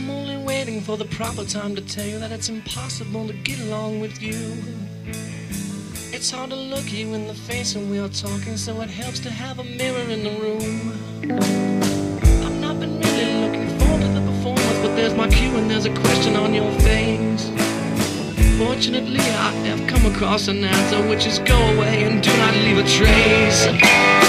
I'm only waiting for the proper time to tell you that it's impossible to get along with you. It's hard to look you in the face when we are talking, so it helps to have a mirror in the room. I've not been really looking forward to the performance, but there's my cue and there's a question on your face. Fortunately, I have come across an answer, which is go away and do not leave a trace.